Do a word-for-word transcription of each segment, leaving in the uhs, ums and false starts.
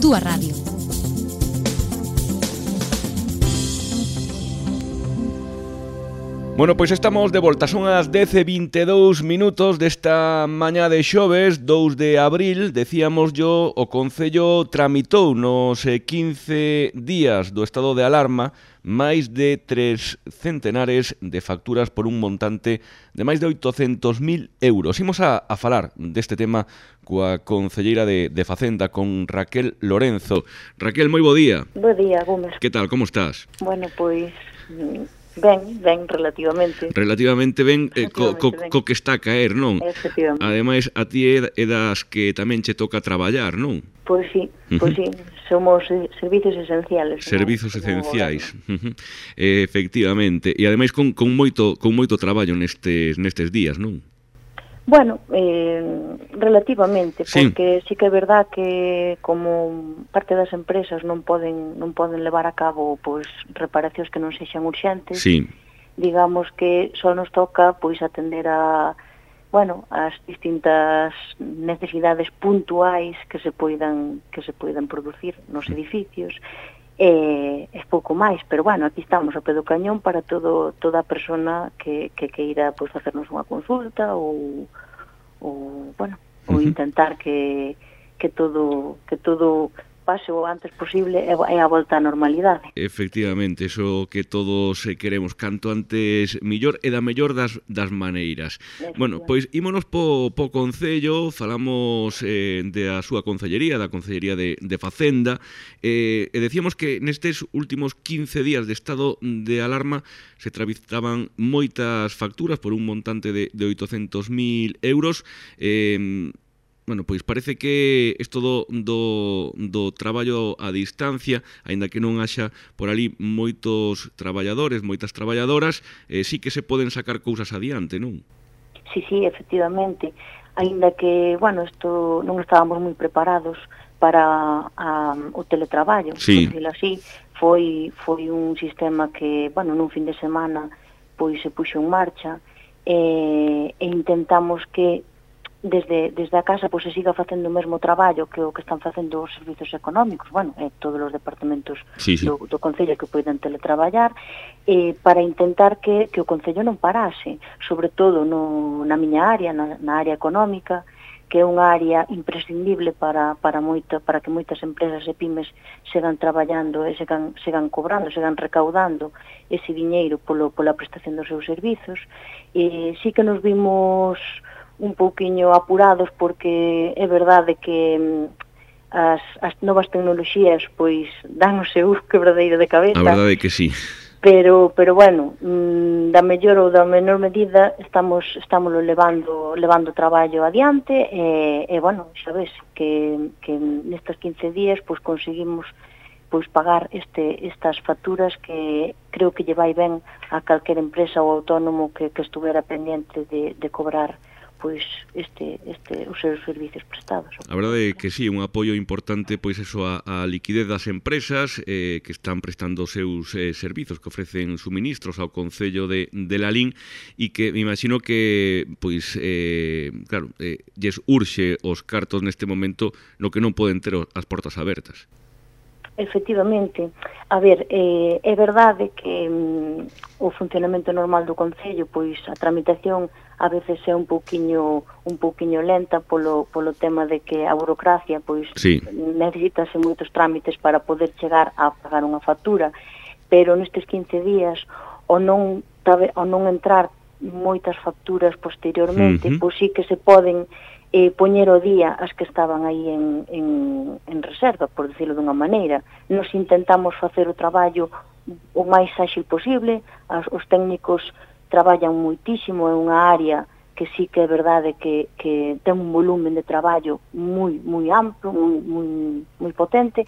túa radio. Bueno, pois estamos de volta, son as dez e vinte e dous minutos desta mañá de xoves, dous de abril. Decíamos yo, o Concello tramitou nos quince días do estado de alarma máis de tres centenares de facturas por un montante de máis de oitocentos mil euros. Imos a, a falar deste tema coa concelleira de, de Facenda, con Raquel Lorenzo. Raquel, moi bo día. Bo día, Gómez. Que tal, como estás? Bueno, pois... Ben, ben, relativamente. Relativamente ben, eh, co, co, co que está a caer, non? Efectivamente. Ademais, a ti é das que tamén che toca traballar, non? Pois sí, pois sí, somos servizos esenciales. Servizos esenciais, uh -huh. eh, efectivamente. E ademais con, con moito con moito traballo nestes nestes días, non? Bueno, eh, relativamente, sí. Porque sí que é verdad que como parte das empresas non poden non poden levar a cabo pois reparacións que non sexan urxentes, sí. Digamos que só nos toca pois atender a, bueno, as distintas necesidades puntuais que se poidan que se poidan producir nos edificios. É, é pouco máis, pero bueno, aquí estamos ao pé do cañón para todo, toda a persona que, que queira pois, facernos unha consulta ou, ou bueno, ou intentar que, que todo que todo pase o antes posible e a volta á normalidade. Efectivamente, eso que todos queremos, canto antes millor e da mellor das, das maneiras. Bueno, pois ímonos po, po Concello, falamos eh, de a súa concellería, da Concellería de, de Facenda, eh, e decíamos que nestes últimos quince días de estado de alarma se tramitaban moitas facturas por un montante de, de oitocentos mil euros. eh, Bueno, pois parece que isto do, do, do traballo a distancia, aínda que non haxa por ali moitos traballadores, moitas traballadoras, eh, sí que se poden sacar cousas adiante, non? Sí, sí, efectivamente. Aínda que, bueno, isto non estábamos moi preparados para a, o teletraballo, sí. Por decirlo así, foi, foi un sistema que, bueno, nun fin de semana pois se puxo en marcha e, e intentamos que desde desde a casa pois se siga facendo o mesmo traballo que o que están facendo os servizos económicos, bueno, eh, todos os departamentos sí, sí. Do, do Concello que poden teletraballar, eh, para intentar que, que o Concello non parase, sobre todo no, na miña área, na, na área económica, que é unha área imprescindible para, para, moita, para que moitas empresas e pymes sigan traballando e sigan, sigan cobrando, sigan recaudando ese diñeiro polo, pola prestación dos seus servizos. E sí que nos vimos un pouquiño apurados porque é verdade que as, as novas tecnoloxías pois dan o seu quebradeiro de cabeza. A verdade é que sí. Pero, pero bueno, da mellor ou da menor medida estamos estamos levando levando traballo adiante e, e bueno, xa ves que, que nestes quince días pois conseguimos pois pagar este estas facturas que creo que lle vai ben a calquer empresa ou autónomo que, que estuvera pendiente de, de cobrar pois este este os seus servizos prestados. A verdade é que sí, un apoio importante pois eso a, a liquidez das empresas eh, que están prestando os seus eh, servizos, que ofrecen suministros ao Concello de, de Lalín e que me imagino que pois eh, claro, eh, lles urxe os cartos neste momento no que non poden ter as portas abertas. Efectivamente. A ver, eh, é verdade que mm, o funcionamento normal do Concello, pois a tramitación a veces é un pouquiño un pouquiño lenta polo polo tema de que a burocracia, pois sí. Necesitase moitos trámites para poder chegar a pagar unha factura, pero nestes quince días o non o non entrar moitas facturas posteriormente, uh -huh. pois sí que se poden eh, poñer o día as que estaban aí en, en, en reserva, por decirlo dunha maneira. Nos intentamos facer o traballo o máis áxil posible, as, os técnicos traballan moitísimo, é unha área que sí que é verdade que, que ten un volumen de traballo moi moi amplo, moi, moi, moi potente,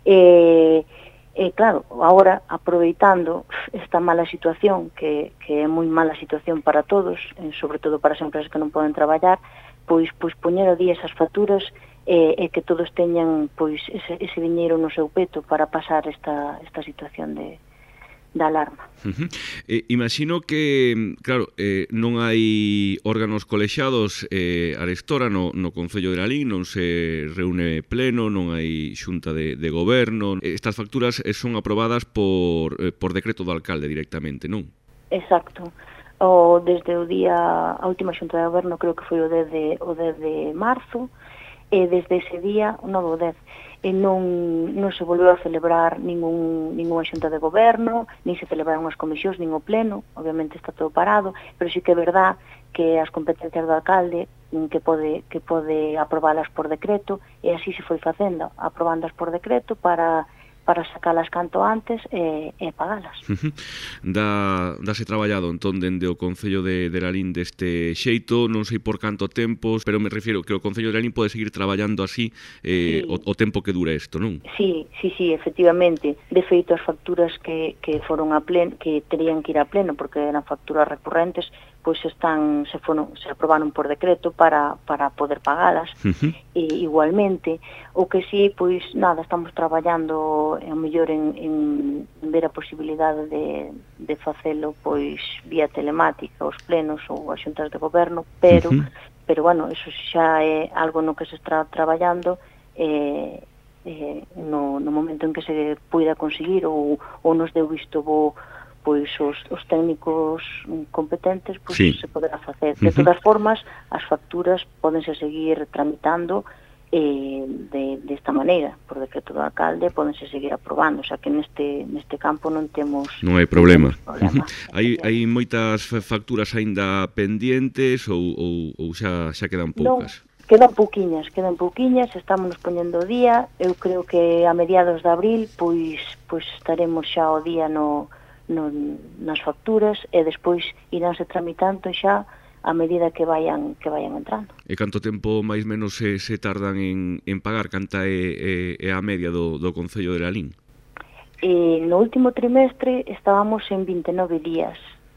e, e claro, agora aproveitando esta mala situación, que, que é moi mala situación para todos, sobre todo para as empresas que non poden traballar, pois pois poñer ao día esas facturas e, e que todos teñan pois ese, ese diñeiro no seu peto para pasar esta esta situación de da alarma. Uh -huh. eh, imagino que, claro, eh, non hai órganos colexados eh, arestora no, no Concello de Lalín, non se reúne pleno, non hai xunta de, de goberno. Estas facturas eh, son aprobadas por, eh, por decreto do alcalde directamente, non? Exacto. O desde o día, a última xunta de goberno creo que foi o dez de, o dez de marzo, e desde ese día, o novo dez, e non, non se volveu a celebrar ningún, ninguna xunta de goberno, nin se celebraron as comisións, nin o pleno, obviamente está todo parado, pero sí que é verdad que as competencias do alcalde que pode, que pode aprobalas por decreto, e así se foi facendo, aprobándoas por decreto para para sacalas canto antes e, e pagalas. Uh -huh. Da, dase traballado entón dende o Concello de, de Lalín deste xeito, non sei por canto tempos, pero me refiro que o Concello de Lalín pode seguir traballando así eh, sí. o, o tempo que dura isto, non? Sí, sí, sí, efectivamente. De feito, as facturas que, que foron a pleno, que terían que ir a pleno, porque eran facturas recurrentes, pois están, se foron, se aprobaron por decreto para, para poder pagalas. Uh -huh. E igualmente, o que sí, pois nada, estamos traballando ao mellor en, en ver a posibilidade de, de facelo pois vía telemática, os plenos ou as xuntas de goberno, pero, uh -huh. pero bueno, eso xa é algo no que se está traballando eh, eh, no, no momento en que se puida conseguir ou, ou nos deu visto bo pois os, os técnicos competentes pois sí. se poderá facer. De uh -huh. todas formas, as facturas pódense seguir tramitando eh, de, de esta maneira, por decreto do alcalde, pódense seguir aprobando, o sea que neste, neste campo non temos... Non hai problema. Non problema. Uh -huh. hai, hai moitas facturas aínda pendientes ou, ou, ou xa, xa quedan poucas? Non, quedan pouquiñas, quedan pouquiñas, estamos nos poñendo o día, eu creo que a mediados de abril pois, pois estaremos xa o día no... No, nas facturas e despois iránse tramitando xa a medida que vayan que vayan entrando. E canto tempo máis menos se, se tardan en, en pagar? Canta é, é, é a media do, do Concello de Lalín? E no último trimestre estábamos en vinte e nove días.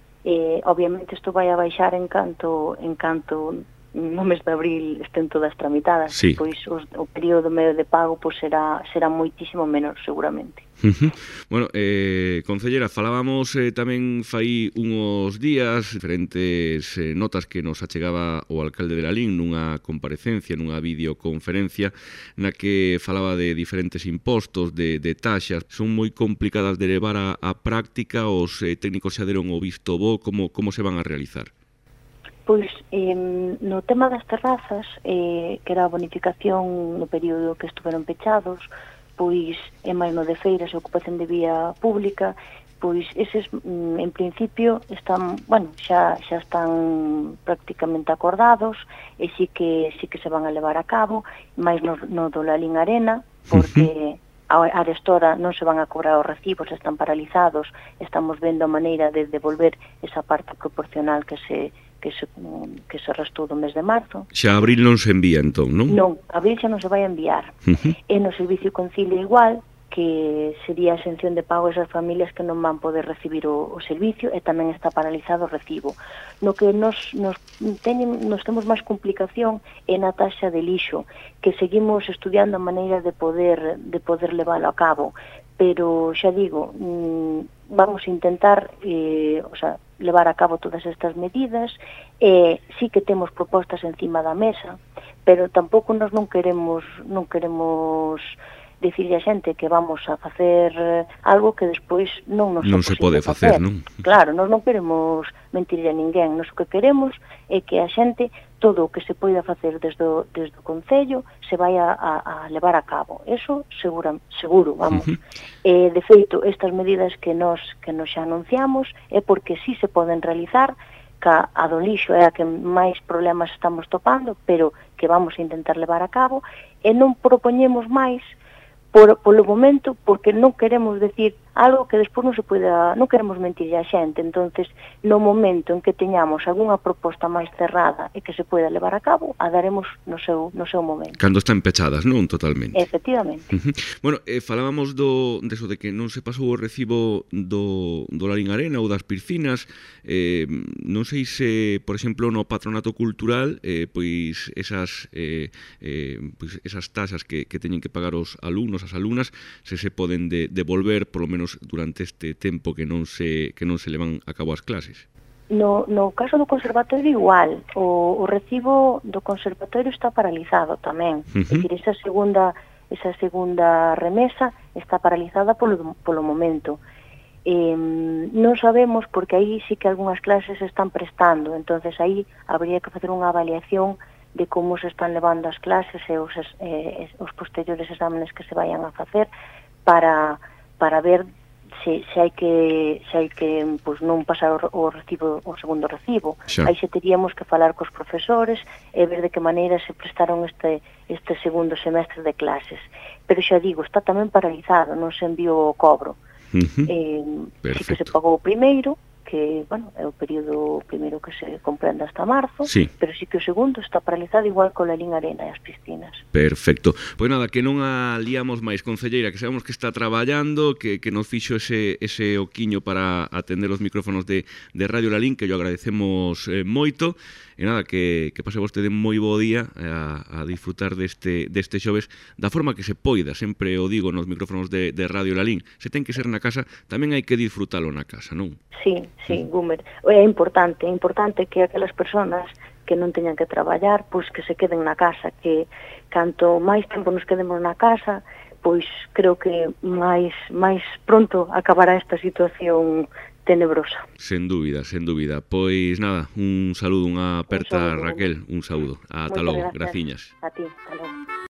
E, obviamente isto vai a baixar en canto en canto no mes de abril estén todas tramitadas, sí. Pois os, o período medio de pago pois será será moitísimo menor seguramente. Uh -huh. Bueno, eh, Concellera, falábamos eh, tamén fai uns días diferentes eh, notas que nos achegaba o alcalde de Lalín nunha comparecencia, nunha videoconferencia na que falaba de diferentes impostos, de, de taxas. Son moi complicadas de levar a, a práctica, os eh, técnicos xa deron o visto bo, como, como se van a realizar? Pois, eh, no tema das terrazas, eh, que era a bonificación no período que estuveron pechados, pois, e máis no de feiras e ocupación de vía pública, pois, eses, en principio, están, bueno, xa, xa están prácticamente acordados, e sí que, sí que se van a levar a cabo, máis no, no do Lalín Arena, porque... a arestora non se van a cobrar os recibos, están paralizados, estamos vendo a maneira de devolver esa parte proporcional que se que se, que se restou do mes de marzo. Xa abril non se envía, entón, non? Non, abril xa non se vai a enviar. Uh -huh. E no Servicio Concilio igual, que sería a exención de pago a esas familias que non van poder recibir o, o servicio, e tamén está paralizado o recibo. No que nos, nos, teñen, nos temos máis complicación é na taxa de lixo, que seguimos estudiando a maneira de poder, de poder leválo a cabo, pero xa digo, mmm, vamos a intentar eh, o sea, levar a cabo todas estas medidas, e eh, sí que temos propostas encima da mesa, pero tampouco nos non queremos non queremos dicirlle a xente que vamos a facer algo que despois non nos non se pode facer, facer, non? Claro, nós non queremos mentirle a ninguén, nós o que queremos é que a xente, todo o que se poida facer desde o, desde o Concello se vai a, a, a levar a cabo. Eso segura, seguro, vamos. Uh -huh. eh, de feito, estas medidas que nos que nos xa anunciamos é porque sí se poden realizar, que a do lixo é a que máis problemas estamos topando, pero que vamos a intentar levar a cabo, e non propoñemos máis por, polo momento, porque non queremos decir algo que despois non se poida, non queremos mentirlle a xente. Entonces, no momento en que teñamos algunha proposta máis cerrada e que se poida levar a cabo, a daremos no seu, no seu momento. Cando están pechadas, non? Totalmente. Efectivamente. Uh -huh. Bueno, eh, falábamos do, de eso, de que non se pasou o recibo do, do Lalín Arena ou das piscinas. Eh, non sei se, por exemplo, no Patronato Cultural, eh, pois esas, eh, eh, pois esas taxas que, que teñen que pagar os alumnos, as alumnas, se se poden de, devolver, polo menos menos durante este tempo que non se que non se levan a cabo as clases. No, no caso do conservatorio igual, o, o recibo do conservatorio está paralizado tamén. Uh-huh. É dicir, esa segunda, esa segunda remesa está paralizada polo, polo momento. Eh, non sabemos porque aí sí que algunhas clases se están prestando, entonces aí habría que facer unha avaliación de como se están levando as clases e os, eh, os posteriores exámenes que se vayan a facer para, para ver se, se hai que se hai que pois, non pasar o, o recibo o segundo recibo. Xa. Aí se teríamos que falar cos profesores e ver de que maneira se prestaron este este segundo semestre de clases. Pero xa digo, está tamén paralizado, non se enviou o cobro. Uh-huh. Eh, sí que se pagou o primeiro, que, bueno, é o período primeiro que se comprende hasta marzo, sí. Pero sí que o segundo está paralizado igual con a Lín Arena e as piscinas. Perfecto. Pois nada, que non a liamos máis, concelleira, que sabemos que está traballando, que, que nos fixo ese, ese oquiño para atender os micrófonos de, de Radio Lalín, que yo agradecemos eh, moito, e nada, que, que pase vostede moi bo día a, a disfrutar deste, deste xoves da forma que se poida, sempre o digo nos micrófonos de, de Radio Lalín, se ten que ser na casa, tamén hai que disfrutalo na casa, non? Sí, sí, Gumer, é importante, é importante que aquelas persoas que non teñan que traballar, pois que se queden na casa, que canto máis tempo nos quedemos na casa, pois creo que máis máis pronto acabará esta situación tenebrosa. Sen dúbida, sen dúbida. Pois nada, un saludo, unha aperta, un saludo, Raquel, un saludo. Ata logo, graciñas. A ti, ata logo.